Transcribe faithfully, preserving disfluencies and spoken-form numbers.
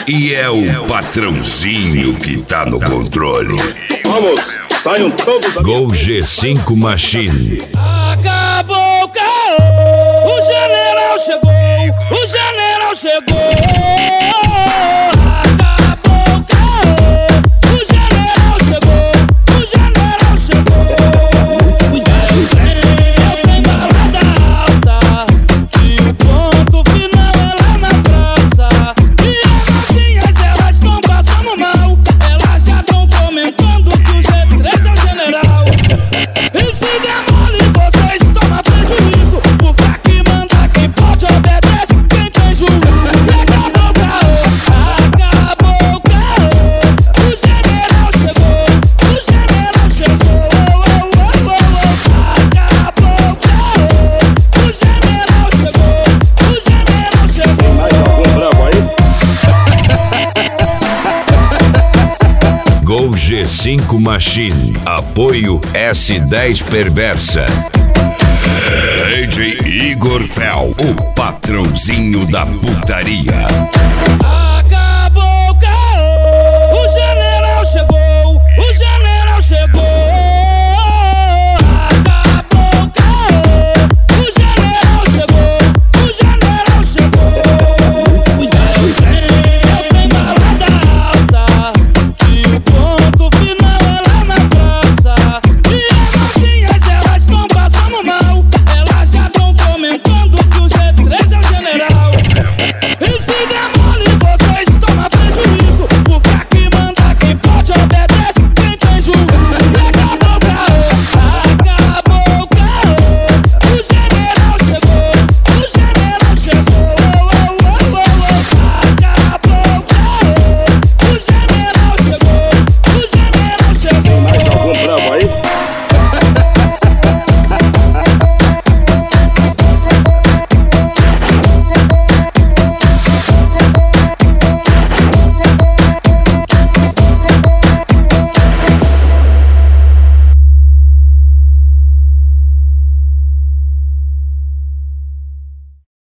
E é o patrãozinho que tá no controle. Vamos, saiam todos da Gol G cinco Machine. Acabou o caô, o general chegou, o general chegou. Acabou o caô, o general chegou, o general chegou. Eu tenho balada alta, e o ponto final é lá na praça. E as novinhas elas estão passando mal, elas já estão comentando que o G três é o general. E se der mole vocês tomam prejuízo, porque aqui manda quem pode, obedece quem tem juízo. Acabou o caô, acabou o caô, o general chegou, o general chegou. Oh, oh, oh, oh. Acabou o caô, o general chegou, o general chegou. mais algum bravo aí? Gol G cinco Machine. Apoio S dez Perversa. D J Igor Fel, o patrãozinho da putaria. Acabou